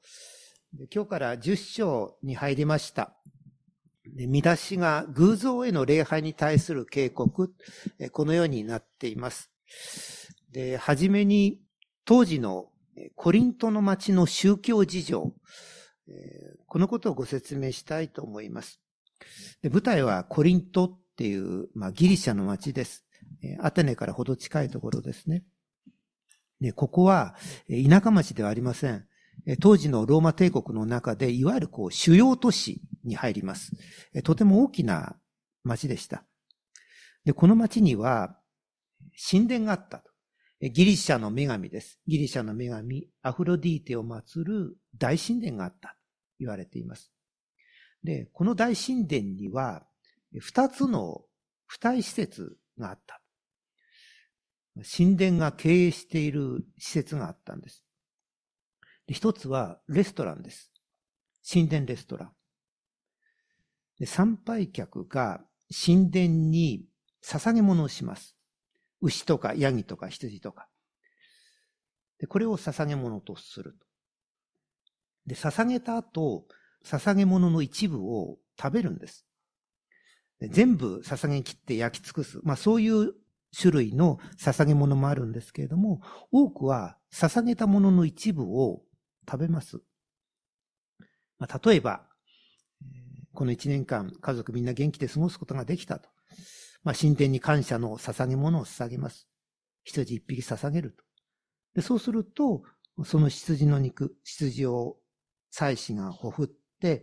で今日から10章に入りました。で見出しが偶像への礼拝に対する警告、このようになっています。で、はじめに当時のコリントの町の宗教事情、このことをご説明したいと思います。で舞台はコリントっていう、ギリシャの町です。アテネからほど近いところですね。でここは田舎町ではありません。当時のローマ帝国の中で、いわゆる主要都市に入ります。とても大きな町でした。で、この町には神殿があったと。ギリシャの女神です。ギリシャの女神、アフロディーテを祀る大神殿があったと言われています。で、この大神殿には、2つの付帯施設があった。神殿が経営している施設があったんです。一つはレストランです。神殿レストラン。で参拝客が神殿に捧げ物をします。牛とかヤギとか羊とか。でこれを捧げ物とすると。で、捧げた後、捧げ物の一部を食べるんです。で全部捧げ切って焼き尽くす。そういう種類の捧げ物もあるんですけれども、多くは捧げたものの一部を食べます。例えば、この1年間、家族みんな元気で過ごすことができたと。神殿に感謝の捧げ物を捧げます。羊一匹捧げると。で、そうすると、その羊の肉、羊を祭司がほふって、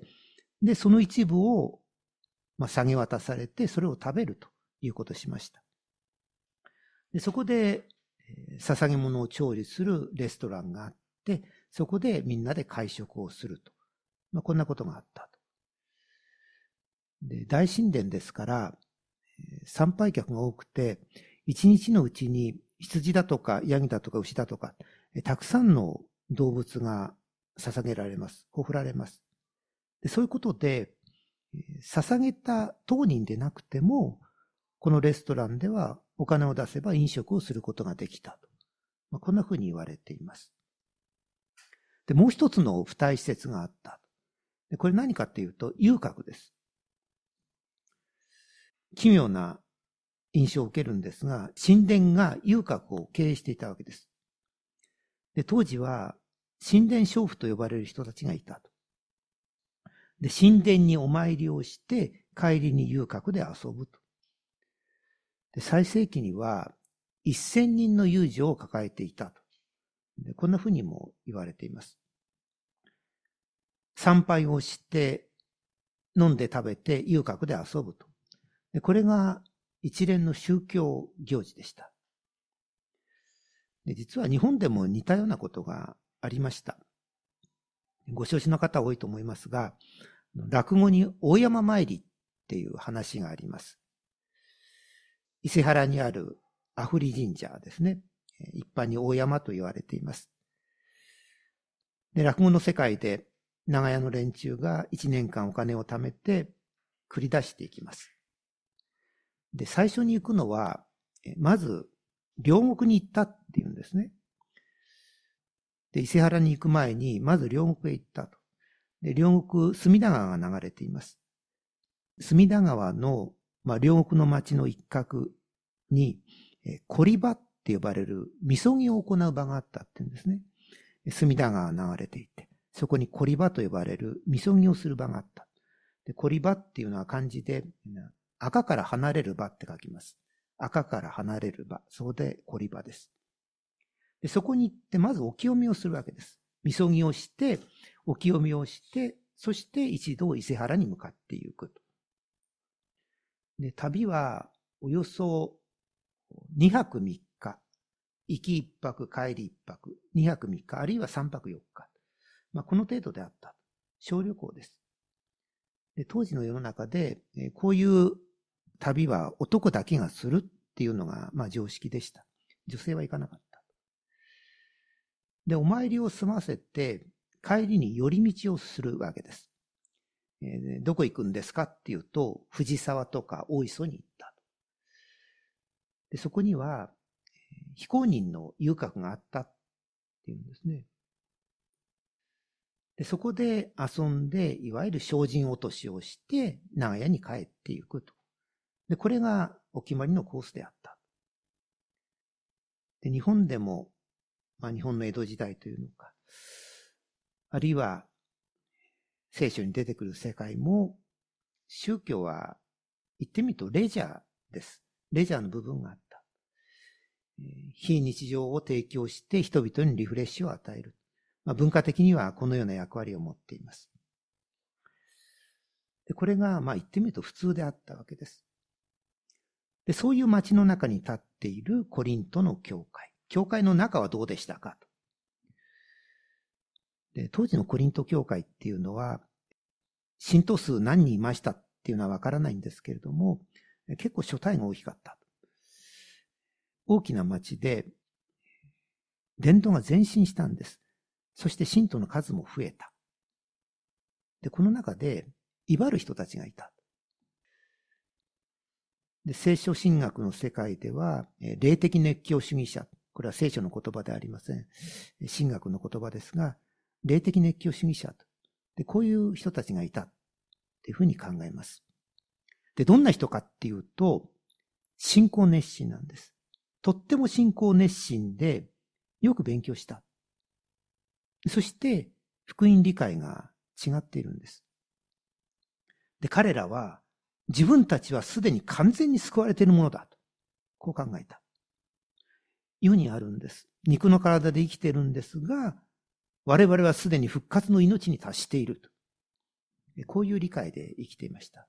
で、その一部を、下げ渡されて、それを食べるということをしました。で、そこで、捧げ物を調理するレストランがあって、そこでみんなで会食をすると。こんなことがあったと。で、大神殿ですから、参拝客が多くて、一日のうちに羊だとかヤギだとか牛だとか、たくさんの動物が捧げられます。ほふられます。でそういうことで、捧げた当人でなくても、このレストランではお金を出せば飲食をすることができたと。こんなふうに言われています。で、もう一つの付帯施設があった。でこれ何かっていうと、遊郭です。奇妙な印象を受けるんですが、神殿が遊郭を経営していたわけです。で、当時は神殿娼婦と呼ばれる人たちがいたと。で、神殿にお参りをして、帰りに遊郭で遊ぶと。で、最盛期には1000人の遊女を抱えていたと。で、こんなふうにも言われています。参拝をして、飲んで食べて遊郭で遊ぶと。で、これが一連の宗教行事でした。で、実は日本でも似たようなことがありました。ご承知の方多いと思いますが、落語に大山参りっていう話があります。伊勢原にある阿夫利神社ですね。一般に大山と言われています。で、落語の世界で長屋の連中が1年間お金を貯めて繰り出していきます。で、最初に行くのは、まず両国に行ったっていうんですね。で、伊勢原に行く前に、まず両国へ行ったと。で、両国、隅田川が流れています。隅田川の、両国の町の一角に、コリ場って呼ばれる、みそぎを行う場があったっていうんですね。隅田川が流れていて、そこにコリ場と呼ばれる、みそぎをする場があった。で、コリ場っていうのは漢字で、赤から離れる場って書きます。赤から離れる場。そこでコリ場です。で、そこに行って、まずお清めをするわけです。みそぎをして、お清めをして、そして一度伊勢原に向かっていくと。で、旅はおよそ2泊3日。行き1泊、帰り1泊。2泊3日、あるいは3泊4日。この程度であった。小旅行です。で、当時の世の中で、こういう旅は男だけがするっていうのが、常識でした。女性は行かなかった。で、お参りを済ませて、帰りに寄り道をするわけです。どこ行くんですかっていうと、藤沢とか大磯に行った。で、そこには、非公認の遊郭があったっていうんですね。 で、そこで遊んで、いわゆる精進落としをして、長屋に帰っていくと。で、これがお決まりのコースであった。で、日本でも、日本の江戸時代というのか、あるいは聖書に出てくる世界も、宗教は言ってみるとレジャーです。レジャーの部分があった。非日常を提供して人々にリフレッシュを与える。文化的にはこのような役割を持っています。で、これが言ってみると普通であったわけです。で、そういう街の中に立っているコリントの教会。教会の中はどうでしたかと。で、当時のコリント教会っていうのは、信徒数何人いましたっていうのはわからないんですけれども、結構所帯が大きかった。大きな町で、伝道が前進したんです。そして信徒の数も増えた。で、この中で、威張る人たちがいた。で、聖書神学の世界では、霊的熱狂主義者。これは聖書の言葉ではありません。神学の言葉ですが、霊的熱狂主義者と。で、こういう人たちがいた。っていうふうに考えます。で、どんな人かっていうと、信仰熱心なんです。とっても信仰熱心で、よく勉強した。そして、福音理解が違っているんです。で、彼らは、自分たちはすでに完全に救われているものだと。こう考えた。世にあるんです。肉の体で生きているんですが、我々はすでに復活の命に達していると。こういう理解で生きていました。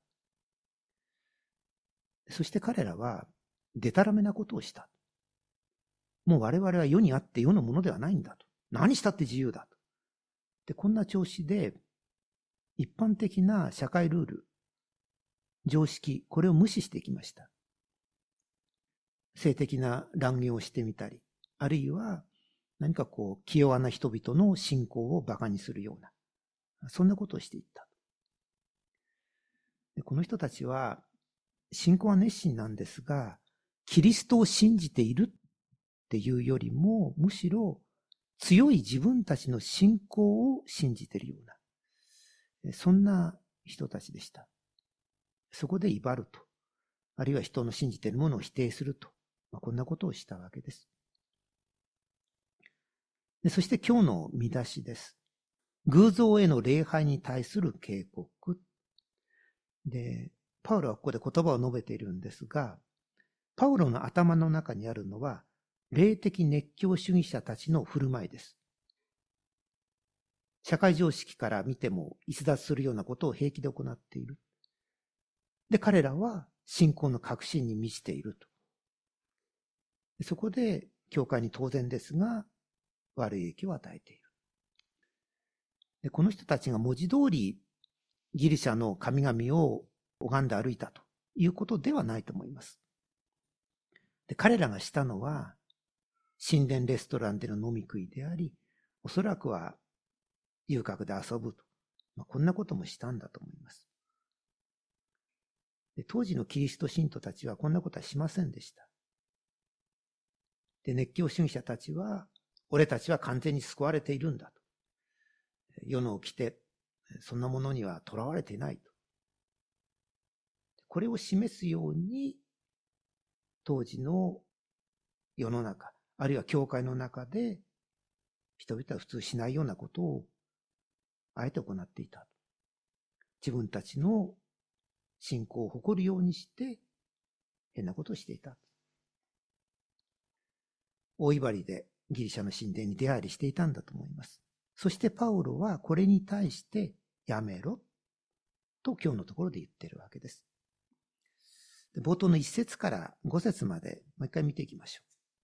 そして彼らは、でたらめなことをした。もう我々は世にあって世のものではないんだと。何したって自由だと。で、こんな調子で、一般的な社会ルール、常識、これを無視してきました。性的な乱言をしてみたり、あるいは何か気弱な人々の信仰を馬鹿にするような、そんなことをしていった。で、この人たちは、信仰は熱心なんですが、キリストを信じているっていうよりも、むしろ強い自分たちの信仰を信じているような、そんな人たちでした。そこで威張ると、あるいは人の信じているものを否定すると、こんなことをしたわけです。で、そして今日の見出しです。偶像への礼拝に対する警告。で、パウロはここで言葉を述べているんですが、パウロの頭の中にあるのは、霊的熱狂主義者たちの振る舞いです。社会常識から見ても逸脱するようなことを平気で行っている。で、彼らは信仰の確信に満ちていると。そこで、教会に当然ですが、悪い影響を与えている。で、この人たちが文字通りギリシャの神々を拝んで歩いたということではないと思います。で、彼らがしたのは、神殿レストランでの飲み食いであり、おそらくは遊郭で遊ぶと。こんなこともしたんだと思います。で、当時のキリスト信徒たちはこんなことはしませんでした。で、熱狂主義者たちは、俺たちは完全に救われているんだと。世の掟、そんなものには囚われていないと。これを示すように、当時の世の中、あるいは教会の中で、人々は普通しないようなことを、あえて行っていた。自分たちの信仰を誇るようにして、変なことをしていた。大威張りでギリシャの神殿に出入りしていたんだと思います。そしてパウロはこれに対してやめろと今日のところで言っているわけです。で、冒頭の1節から5節までもう一回見ていきましょ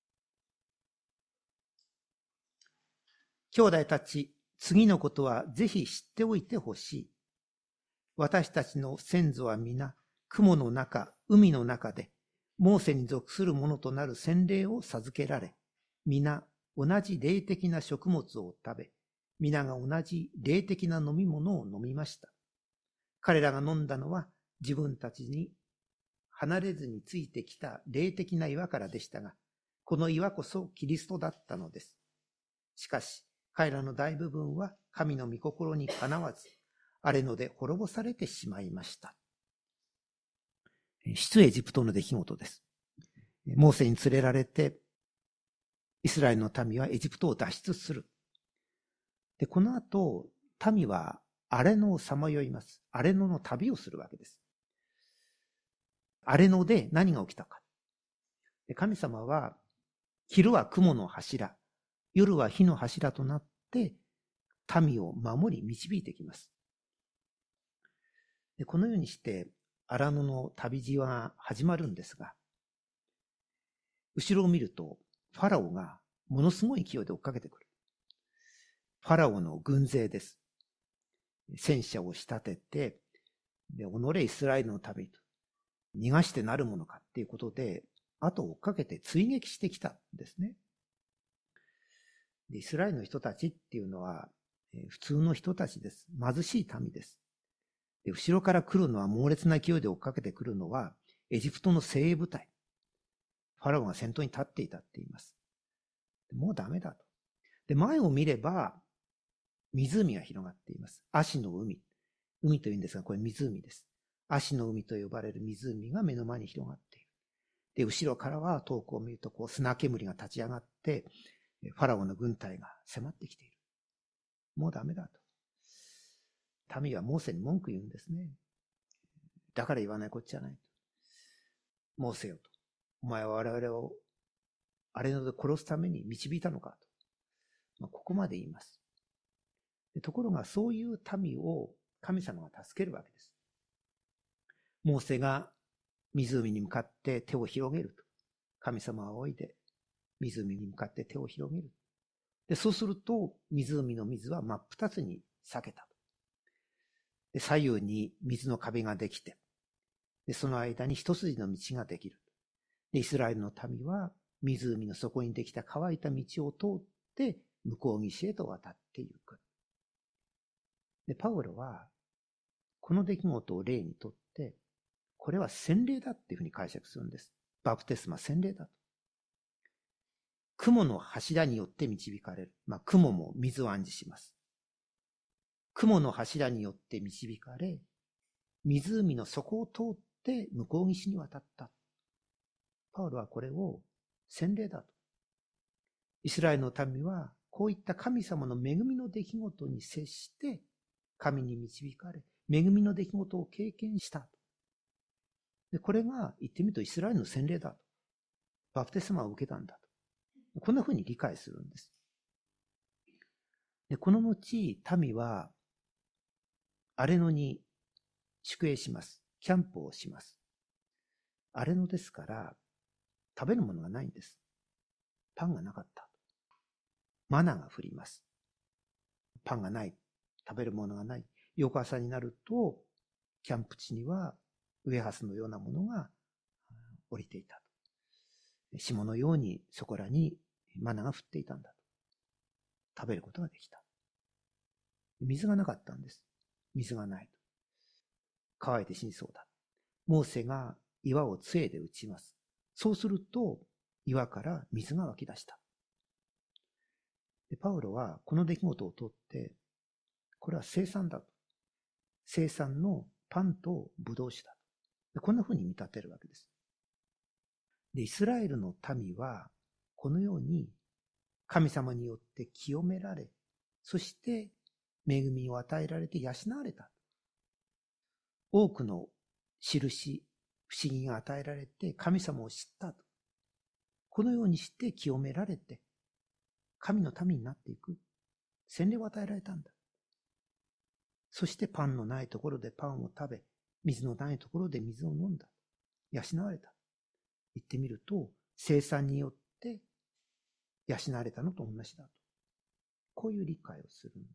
う。兄弟たち、次のことはぜひ知っておいてほしい。私たちの先祖は皆、雲の中、海の中で、モーセに属するものとなる洗礼を授けられ、皆同じ霊的な食物を食べ、皆が同じ霊的な飲み物を飲みました。彼らが飲んだのは自分たちに離れずについてきた霊的な岩からでしたが、この岩こそキリストだったのです。しかし、彼らの大部分は神の御心にかなわず、荒れ野で滅ぼされてしまいました。出エジプトの出来事です。モーセに連れられて、イスラエルの民はエジプトを脱出する。で、この後、民は荒れ野をさまよいます。荒れ野の旅をするわけです。荒れ野で何が起きたか。で、神様は、昼は雲の柱、夜は火の柱となって、民を守り導いてきます。で、このようにして、荒野の旅路は始まるんですが、後ろを見ると、ファラオがものすごい勢いで追っかけてくる。ファラオの軍勢です。戦車を仕立てて、で、己イスラエルの民と、逃がしてなるものかっていうことで、後を追っかけて追撃してきたんですね。で、イスラエルの人たちっていうのは、普通の人たちです。貧しい民です。で、後ろから来るのは猛烈な勢いで追っかけてくるのは、エジプトの精鋭部隊。ファラオが先頭に立っていたって言います。もうダメだと。で、前を見れば、湖が広がっています。葦の海。海というんですが、これ湖です。葦の海と呼ばれる湖が目の前に広がっている。で、後ろからは遠くを見ると、砂煙が立ち上がって、ファラオの軍隊が迫ってきている。もうダメだと。民はモーセに文句言うんですね。だから言わないこっちゃない。モーセよと。お前は我々を荒れ野で殺すために導いたのかと。ここまで言います。ところがそういう民を神様が助けるわけです。モーセが湖に向かって手を広げると。神様は仰いで湖に向かって手を広げる。で、そうすると湖の水は真っ二つに裂けたと。で、左右に水の壁ができて、で、その間に一筋の道ができる。で、イスラエルの民は湖の底にできた乾いた道を通って向こう岸へと渡っていく。で、パウロはこの出来事を例にとって、これは洗礼だっていうふうに解釈するんです。バプテスマ洗礼だと。雲の柱によって導かれる。雲も水を暗示します。雲の柱によって導かれ、湖の底を通って向こう岸に渡った。パウロはこれを洗礼だと。イスラエルの民はこういった神様の恵みの出来事に接して神に導かれ、恵みの出来事を経験した。で、これが言ってみるとイスラエルの洗礼だと。バプテスマを受けたんだと。こんな風に理解するんです。で、この後、民は荒れ野に宿営します。キャンプをします。荒れ野ですから、食べるものがないんです。パンがなかった。マナが降ります。パンがない。食べるものがない。翌朝になると、キャンプ地にはウエハスのようなものが降りていた。霜のようにそこらにマナが降っていたんだと。食べることができた。水がなかったんです。水がないと。乾いて死にそうだ。モーセが岩を杖で打ちます。そうすると岩から水が湧き出した。で、パウロはこの出来事をとって、これは生産だと。生産のパンとブドウ酒だと。こんな風に見立てるわけです。で、イスラエルの民はこのように神様によって清められ、そして恵みを与えられて養われた。多くの印、不思議が与えられて神様を知ったと。このようにして清められて神の民になっていく。洗礼を与えられたんだ。そしてパンのないところでパンを食べ、水のないところで水を飲んだ。養われた。言ってみると、生産によって養われたのと同じだと。こういう理解をするんです。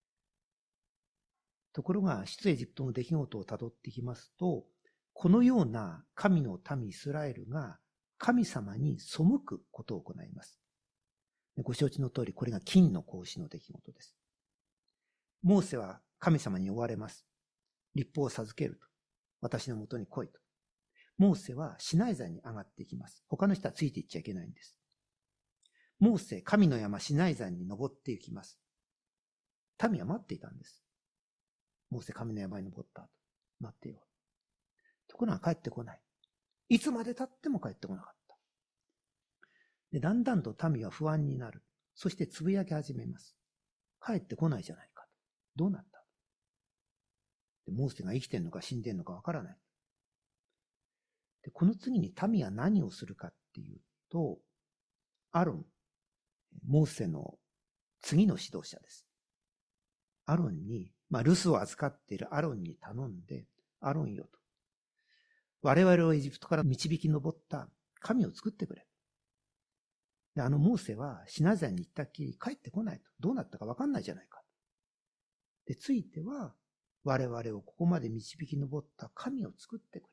ところが、出エジプトの出来事をたどっていきますと、このような神の民イスラエルが神様に背くことを行います。ご承知の通り、これが金の格子の出来事です。モーセは神様に追われます。律法を授けると。私のもとに来いと。モーセはシナイ山に上がっていきます。他の人はついていっちゃいけないんです。モーセ、神の山シナイ山に登っていきます。 民は待っていたんです。モーセ神の山に登った後、待ってよ。ところが帰ってこない。いつまで経っても帰ってこなかった。で、だんだんと民は不安になる。そしてつぶやき始めます。帰ってこないじゃないかと。どうなった？で、モーセが生きてんのか死んでんのかわからない。で、この次に民は何をするかっていうと、アロン、モーセの次の指導者です。アロンに、留守を預かっているアロンに頼んで、アロンよと。我々をエジプトから導き上った神を作ってくれ。で、モーセはシナザイに行ったっきり帰ってこないと。どうなったかわかんないじゃないか。で、ついては、我々をここまで導き上った神を作ってく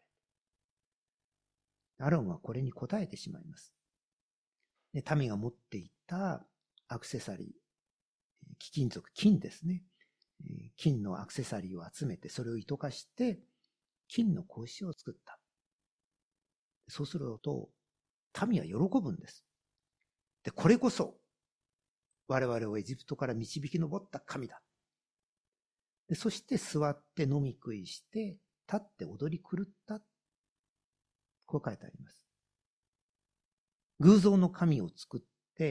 れ。アロンはこれに答えてしまいます。で、民が持っていたアクセサリー、貴金属、金ですね。金のアクセサリーを集めて、それを糸化して、金の格子を作った。そうすると、民は喜ぶんです。で、これこそ、我々をエジプトから導き上った神だ。で、そして座って飲み食いして、立って踊り狂った。こう書いてあります。偶像の神を作って、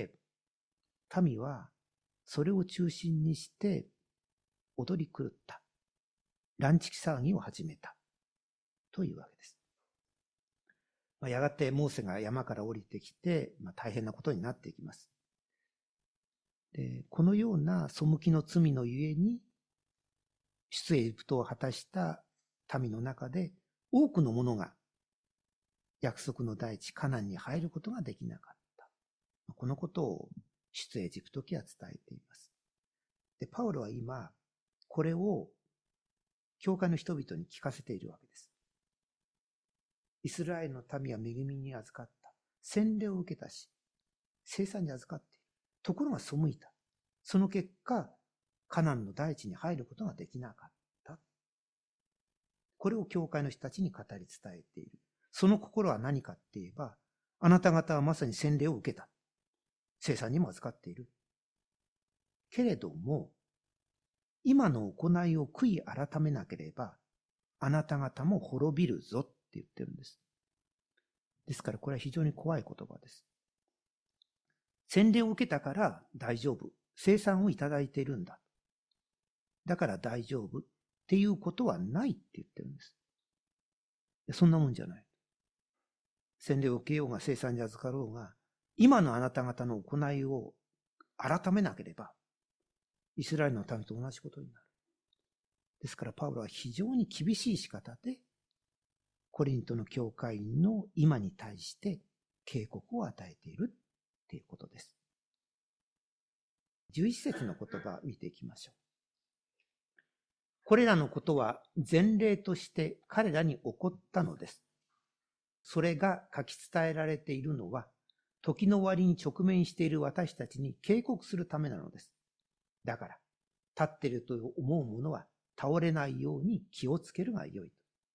民はそれを中心にして踊り狂った。乱畜騒ぎを始めた。というわけです。やがてモーセが山から降りてきて、大変なことになっていきます。で、このような背きの罪のゆえに、出エジプトを果たした民の中で、多くの者が約束の大地カナンに入ることができなかった。このことを出エジプト記は伝えています。で、パウロは今、これを教会の人々に聞かせているわけです。イスラエルの民は恵みに預かった。洗礼を受けたし、聖餐に預かっている。ところが背いた。その結果、カナンの大地に入ることができなかった。これを教会の人たちに語り伝えている。その心は何かって言えば、あなた方はまさに洗礼を受けた。聖餐にも預かっている。けれども、今の行いを悔い改めなければ、あなた方も滅びるぞって言ってるんです。ですからこれは非常に怖い言葉です。洗礼を受けたから大丈夫。聖餐をいただいているんだ。だから大丈夫っていうことはないって言ってるんです。そんなもんじゃない。洗礼を受けようが聖餐に預かろうが、今のあなた方の行いを改めなければ、イスラエルの民と同じことになる。ですからパウロは非常に厳しい仕方で、コリントの教会員の今に対して警告を与えているということです。11節の言葉を見ていきましょう。これらのことは前例として彼らに起こったのです。それが書き伝えられているのは、時の終わりに直面している私たちに警告するためなのです。だから、立っていると思う者は倒れないように気をつけるがよい。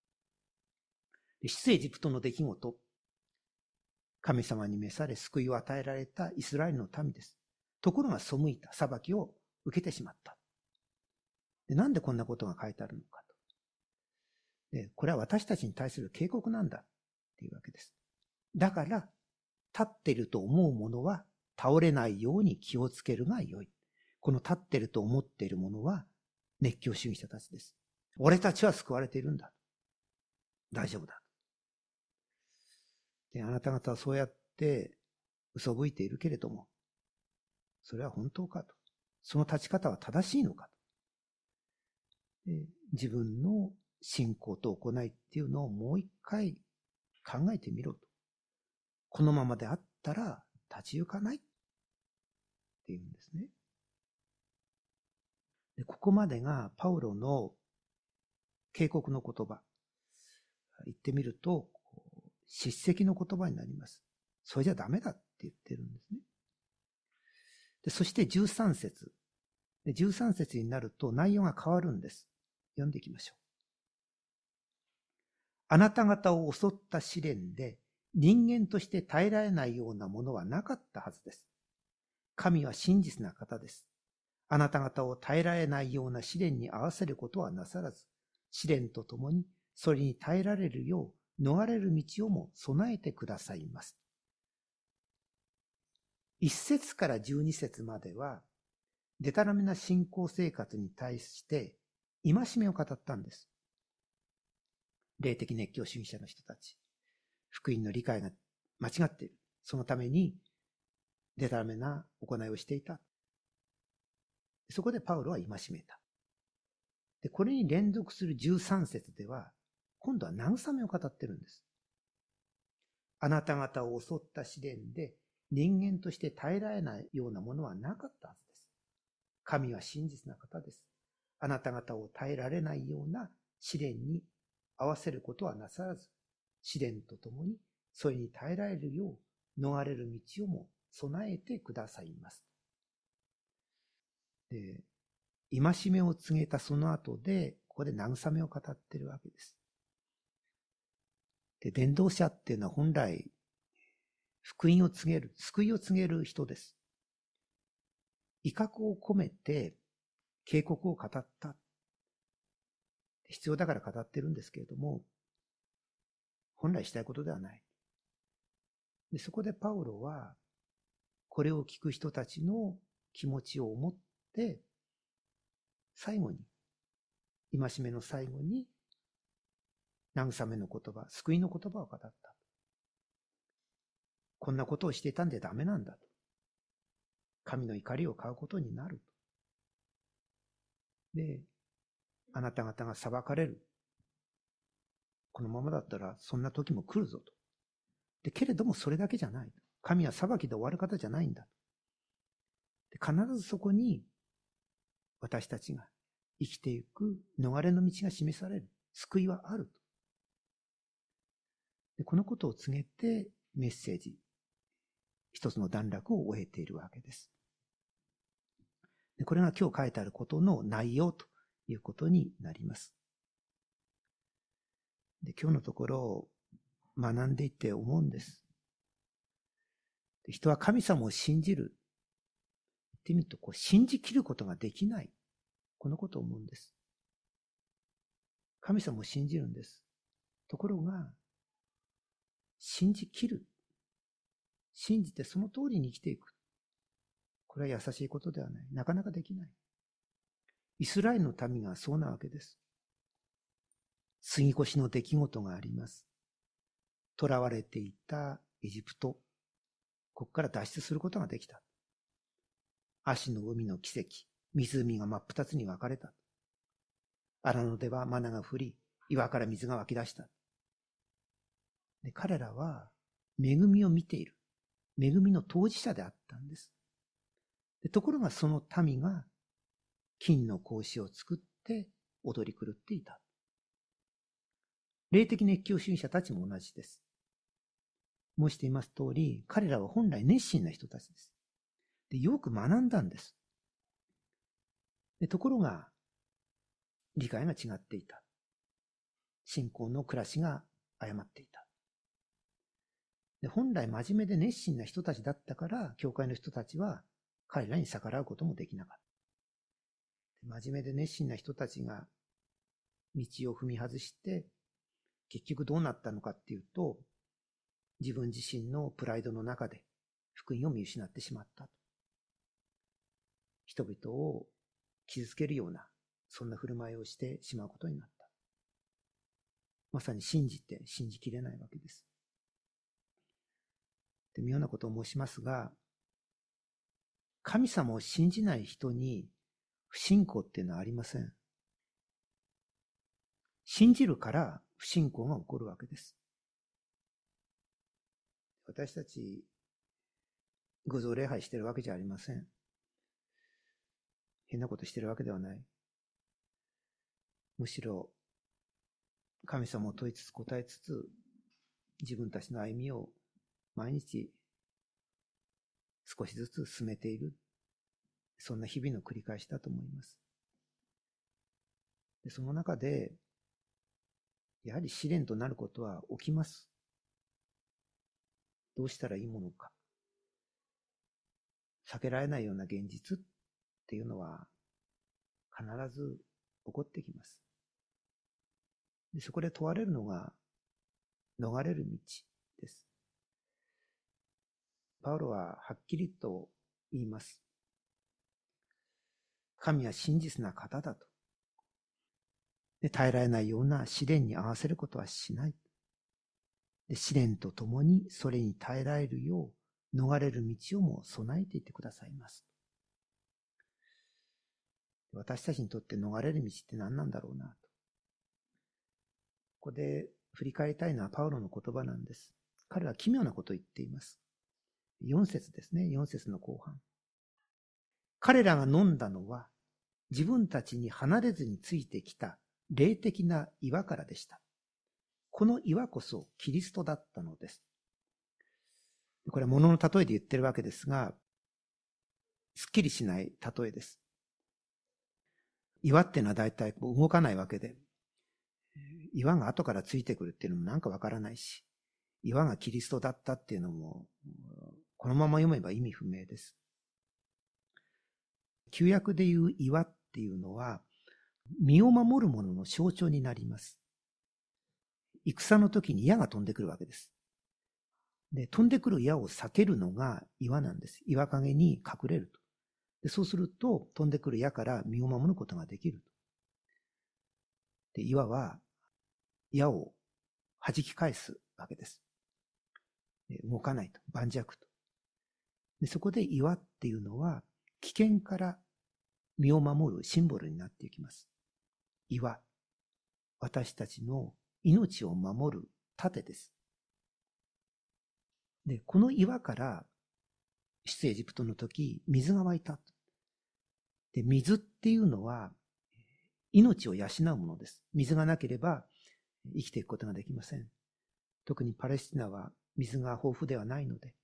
出エジプトの出来事、神様に召され救いを与えられたイスラエルの民です。ところが背いた裁きを受けてしまった。で、なんでこんなことが書いてあるのかと。で、これは私たちに対する警告なんだっていうわけです。だから、立っていると思う者は倒れないように気をつけるがよい。この立っていると思っている者は熱狂主義者たちです。俺たちは救われているんだ。大丈夫だ。で、あなた方はそうやって嘘吹いているけれども、それは本当かと。その立ち方は正しいのかと。で、自分の信仰と行いっていうのをもう一回考えてみろと。このままであったら立ち行かないっていうんですね。で、ここまでがパウロの警告の言葉。言ってみると、叱責の言葉になります。それじゃダメだって言ってるんですね。で、そして13節。で、13節になると内容が変わるんです。読んでいきましょう。あなた方を襲った試練で人間として耐えられないようなものはなかったはずです。神は真実な方です。 あなた方を耐えられないような試練に合わせることはなさらず、試練とともにそれに耐えられるよう逃れる道をも備えてくださいます。1節から12節までは、でたらめな信仰生活に対して戒めを語ったんです。霊的熱狂主義者の人たち。福音の理解が間違っている。そのために、でたらめな行いをしていた。そこでパウロは戒めた。で、これに連続する13節では、今度は慰めを語ってるんです。あなた方を襲った試練で人間として耐えられないようなものはなかったはずです。神は真実な方です。あなた方を耐えられないような試練に合わせることはなさらず、試練とともにそれに耐えられるよう逃れる道をも備えてくださいます。で、戒めを告げたその後で、ここで慰めを語っているわけです。で、伝道者っていうのは本来、福音を告げる、救いを告げる人です。威嚇を込めて警告を語った。必要だから語ってるんですけれども、本来したいことではない。で、そこでパウロは、これを聞く人たちの気持ちを思って、最後に、戒めの最後に、慰めの言葉、救いの言葉を語った。こんなことをしていたんでダメなんだと。神の怒りを買うことになると。で、あなた方が裁かれる。このままだったらそんな時も来るぞと。で、けれどもそれだけじゃない。神は裁きで終わる方じゃないんだ。で、必ずそこに私たちが生きていく逃れの道が示される。救いはあると。で、このことを告げてメッセージ、一つの段落を終えているわけです。で、これが今日書いてあることの内容ということになります。で、今日のところ学んでいって思うんです。で、人は神様を信じる。言ってみると、信じきることができない。このことを思うんです。神様を信じるんです。ところが、信じきる。信じてその通りに生きていく。これは優しいことではない。なかなかできない。イスラエルの民がそうなわけです。杉越の出来事があります。囚われていたエジプト。ここから脱出することができた。葦の海の奇跡。湖が真っ二つに分かれた。荒野ではマナが降り、岩から水が湧き出した。で、彼らは恵みを見ている。恵みの当事者であったんです。で、ところがその民が金の格子を作って踊り狂っていた。霊的熱狂主義者たちも同じです。申しています通り、彼らは本来熱心な人たちです。で、よく学んだんです。で、ところが、理解が違っていた。信仰の暮らしが誤っていた。で、本来真面目で熱心な人たちだったから、教会の人たちは彼らに逆らうこともできなかった。真面目で熱心な人たちが道を踏み外して、結局どうなったのかっていうと、自分自身のプライドの中で福音を見失ってしまった。人々を傷つけるような、そんな振る舞いをしてしまうことになった。まさに信じて信じきれないわけです。で、妙なことを申しますが、神様を信じない人に不信仰っていうのはありません。信じるから不信仰が起こるわけです。私たち、偶像礼拝してるわけじゃありません。変なことしてるわけではない。むしろ、神様を問いつつ答えつつ、自分たちの歩みを毎日少しずつ進めている。そんな日々の繰り返しだと思います。で、その中で、やはり試練となることは起きます。どうしたらいいものか。避けられないような現実っっていうのは必ず起こってきます。で、そこで問われるのが逃れる道です。パウロははっきりと言います。神は真実な方だと。で、耐えられないような試練に合わせることはしない。で、試練とともにそれに耐えられるよう逃れる道をも備えていてくださいます。私たちにとって逃れる道って何なんだろうなと。ここで振り返りたいのはパウロの言葉なんです。彼は奇妙なことを言っています。4節ですね。4節の後半。彼らが飲んだのは自分たちに離れずについてきた霊的な岩からでした。この岩こそキリストだったのです。これは物の例えで言ってるわけですが、すっきりしない例えです。岩っていうのは大体動かないわけで、岩が後からついてくるっていうのもなんかわからないし、岩がキリストだったっていうのも、このまま読めば意味不明です。旧約でいう岩っていうのは、身を守るものの象徴になります。戦の時に矢が飛んでくるわけです。で、飛んでくる矢を避けるのが岩なんです。岩陰に隠れると。で、そうすると、飛んでくる矢から身を守ることができると。で、岩は矢を弾き返すわけです。で、動かないと。盤石と。で、そこで岩っていうのは、危険から身を守るシンボルになっていきます。岩。私たちの命を守る盾です。で、この岩から出エジプトの時、水が湧いた。で、水っていうのは命を養うものです。水がなければ生きていくことができません。特にパレスチナは水が豊富ではないので、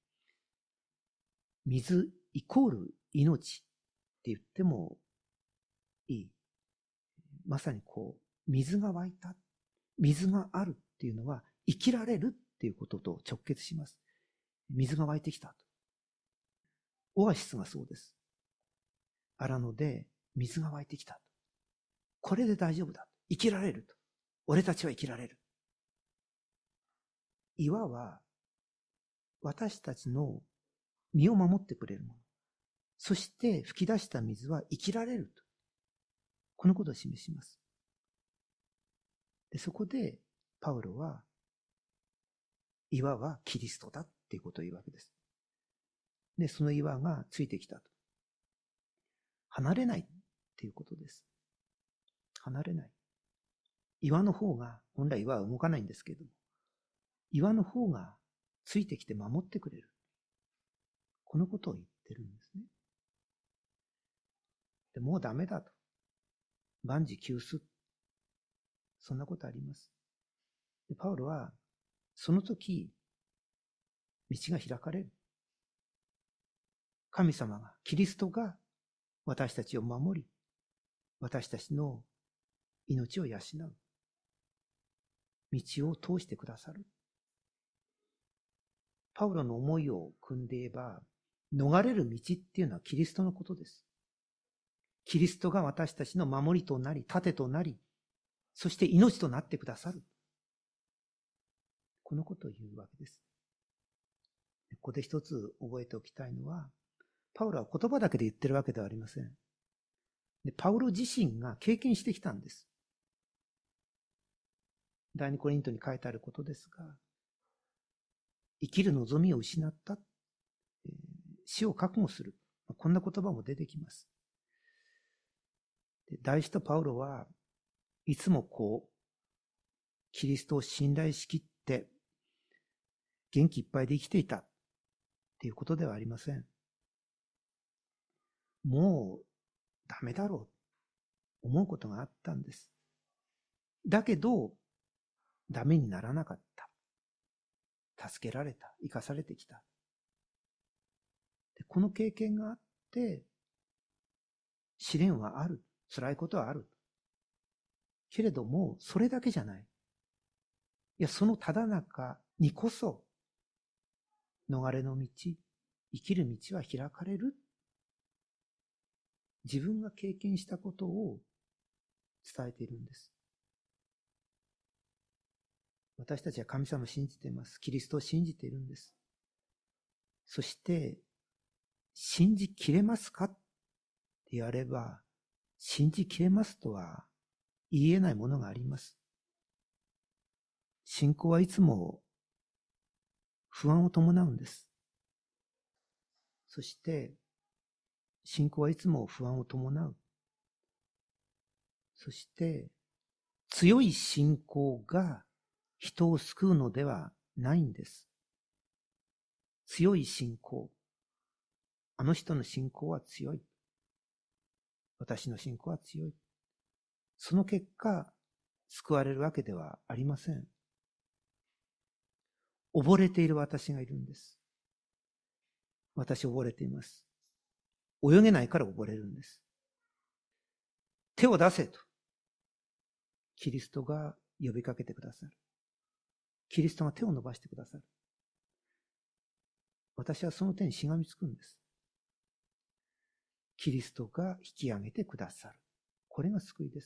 水イコール命って言ってもいい。まさに水が湧いた。水があるっていうのは生きられるっていうことと直結します。水が湧いてきたと。オアシスがそうです。荒野で水が湧いてきたと。これで大丈夫だ。生きられると。俺たちは生きられる。岩は私たちの身を守ってくれるもの。そして吹き出した水は生きられると。このことを示します。で、そこでパウロは岩はキリストだっていうことを言うわけです。で、その岩がついてきたと。離れないっていうことです。離れない。岩の方が、本来岩は動かないんですけれども、岩の方がついてきて守ってくれる。このことを言ってるんですね。で、もうダメだと。万事休す。そんなことあります。で、パウロは、その時、道が開かれる。神様が、キリストが私たちを守り、私たちの命を養う。道を通してくださる。パウロの思いを組んで言えば、逃れる道っていうのはキリストのことです。キリストが私たちの守りとなり、盾となり、そして命となってくださる。このことを言うわけです。ここで一つ覚えておきたいのは、パウロは言葉だけで言ってるわけではありません。で、パウロ自身が経験してきたんです。第二コリントに書いてあることですが、生きる望みを失った、死を覚悟する。こんな言葉も出てきます。大使とパウロはいつもキリストを信頼しきって元気いっぱいで生きていたっていうことではありません。もうダメだろう思うことがあったんです。だけどダメにならなかった。助けられた。生かされてきた。で、この経験があって試練はある。辛いことはある。けれどもそれだけじゃない。いや、そのただ中にこそ逃れの道、生きる道は開かれる。 自分が経験したことを伝えているんです。私たちは神様を信じています。キリストを信じているんです。そして、信じきれますかって言われば、信じきれますとは言えないものがあります。信仰はいつも不安を伴うんです。そして、信仰はいつも不安を伴う。そして、強い信仰が人を救うのではないんです。強い信仰。あの人の信仰は強い。私の信仰は強い。その結果、救われるわけではありません。溺れている私がいるんです。私溺れています。泳げないから溺れるんです。手を出せと、キリストが呼びかけてくださる。キリストが手を伸ばしてくださる。私はその手にしがみつくんです。キリストが引き上げてくださる。これが救いです。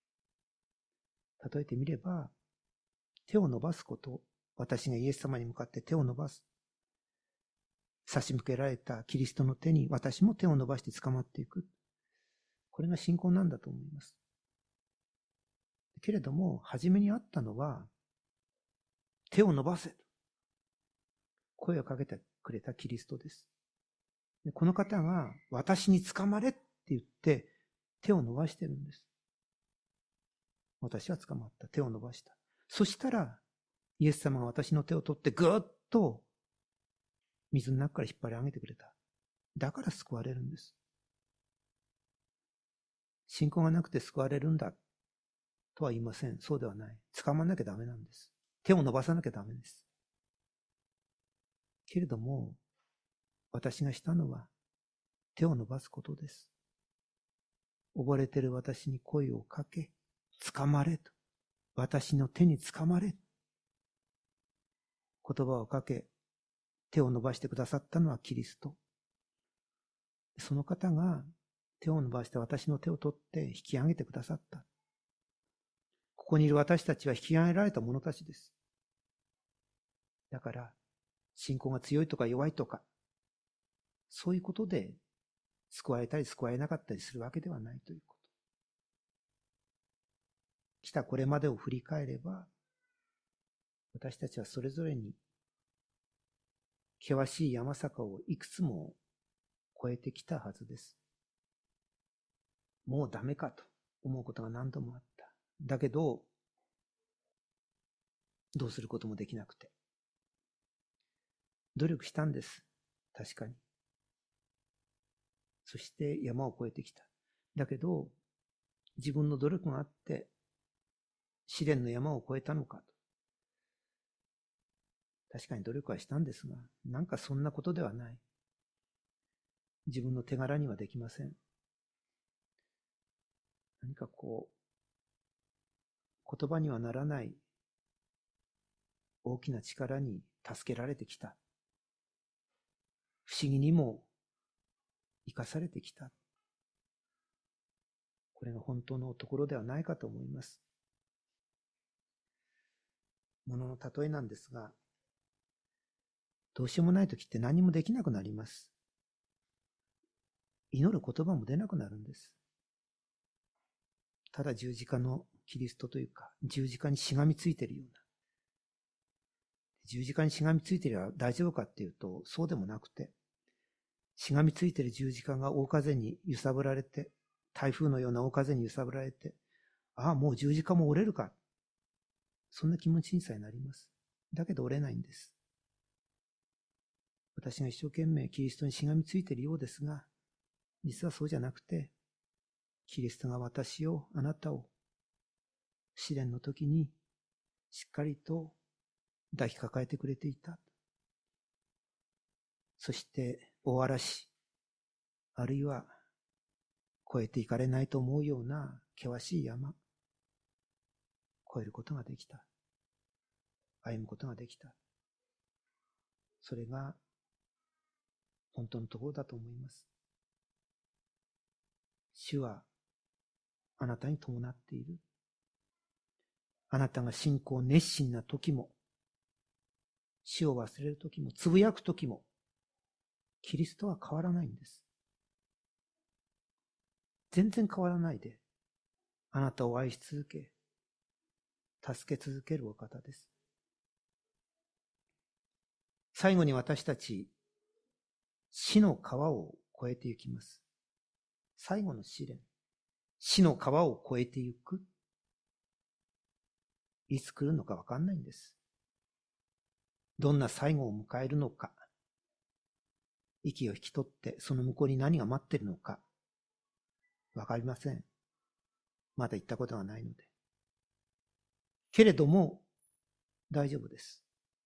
例えてみれば、手を伸ばすこと、私がイエス様に向かって手を伸ばす。差し向けられたキリストの手に私も手を伸ばして捕まっていく。これが信仰なんだと思います。けれども、初めにあったのは、手を伸ばせ。声をかけてくれたキリストです。でこの方が私に捕まれって言って手を伸ばしてるんです。私は捕まった。手を伸ばした。そしたら、イエス様が私の手を取ってぐーっと水の中から引っ張り上げてくれた。だから救われるんです。信仰がなくて救われるんだとは言いません。そうではない。捕まんなきゃダメなんです。手を伸ばさなきゃダメです。けれども、私がしたのは手を伸ばすことです。溺れている私に声をかけ、捕まれと。私の手に捕まれ。言葉をかけ、手を伸ばしてくださったのはキリスト。その方が手を伸ばして私の手を取って引き上げてくださった。ここにいる私たちは引き上げられた者たちです。だから、信仰が強いとか弱いとか、そういうことで救われたり救われなかったりするわけではないということ。来たこれまでを振り返れば、私たちはそれぞれに険しい山坂をいくつも越えてきたはずです。もうダメかと思うことが何度もあった。だけど、どうすることもできなくて。努力したんです。確かに。そして山を越えてきた。だけど、自分の努力があって、試練の山を越えたのかと。確かに努力はしたんですが、なんかそんなことではない。自分の手柄にはできません。何か言葉にはならない大きな力に助けられてきた。不思議にも生かされてきた。これが本当のところではないかと思います。ものの例えなんですが、どうしようもない時って何もできなくなります。祈る言葉も出なくなるんです。ただ十字架のキリストというか、十字架にしがみついているような。十字架にしがみついていれば大丈夫かっていうと、そうでもなくて、しがみついている十字架が大風に揺さぶられて、台風のような大風に揺さぶられて、ああ、もう十字架も折れるか。そんな気持ちにさえなります。だけど折れないんです。私が一生懸命キリストにしがみついているようですが、実はそうじゃなくて、キリストが私を、あなたを、試練の時にしっかりと抱きかかえてくれていた。そして大嵐、あるいは越えていかれないと思うような険しい山、越えることができた。歩むことができた。それが本当のところだと思います。 主はあなたに伴っている。あなたが信仰熱心な時も、主を忘れる時も、つぶやく時も、キリストは変わらないんです。全然変わらないで、あなたを愛し続け、助け続けるお方です。最後に私たち、死の川を越えていきます。最後の試練。死の川を越えていく。いつ来るのか分かんないんです。どんな最後を迎えるのか。息を引き取ってその向こうに何が待っているのか。分かりません。まだ行ったことがないので。けれども、大丈夫です。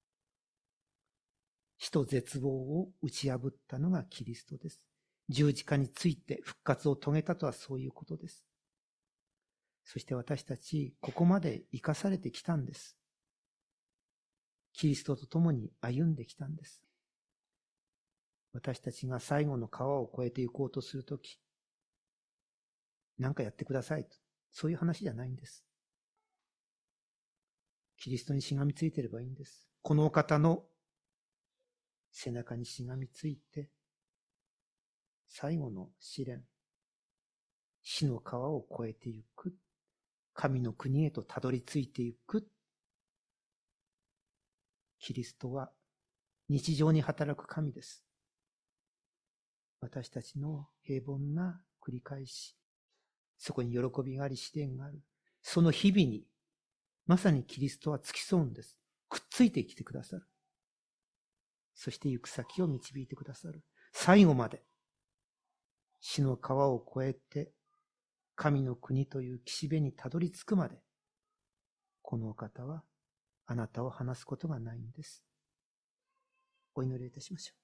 死と絶望を打ち破ったのがキリストです。十字架について復活を遂げたとはそういうことです。そして私たち、ここまで生かされてきたんです。キリストと共に歩んできたんです。私たちが最後の川を越えていこうとするとき、何かやってくださいと、そういう話じゃないんです。キリストにしがみついていればいいんです。このお方の背中にしがみついて、最後の試練、死の川を越えていく、神の国へとたどり着いていく。キリストは日常に働く神です。私たちの平凡な繰り返し、そこに喜びがあり試練がある。その日々に、まさにキリストは付き添うんです。くっついて生きてくださる。そして行く先を導いてくださる。最後まで、死の川を越えて、神の国という岸辺にたどり着くまで、このお方はあなたを離すことがないんです。お祈りいたしましょう。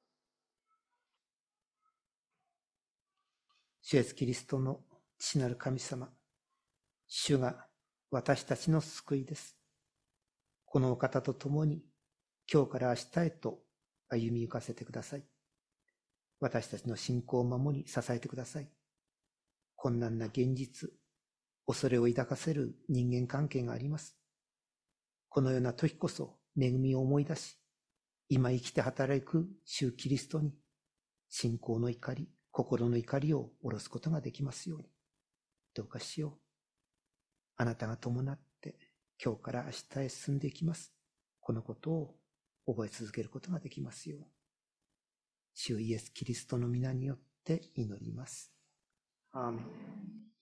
主イエスキリストの父なる神様、主が私たちの救いです。このお方と共に今日から明日へと歩み行かせてください。私たちの信仰を守り支えてください。困難な現実、恐れを抱かせる人間関係があります。このような時こそ恵みを思い出し、今生きて働く主キリストに信仰の怒り、心の怒りを下ろすことができますように。どうかしよう。あなたが伴って今日から明日へ進んでいきます。このことを覚え続けることができますように。主イエスキリストの皆によって祈ります。アーメン。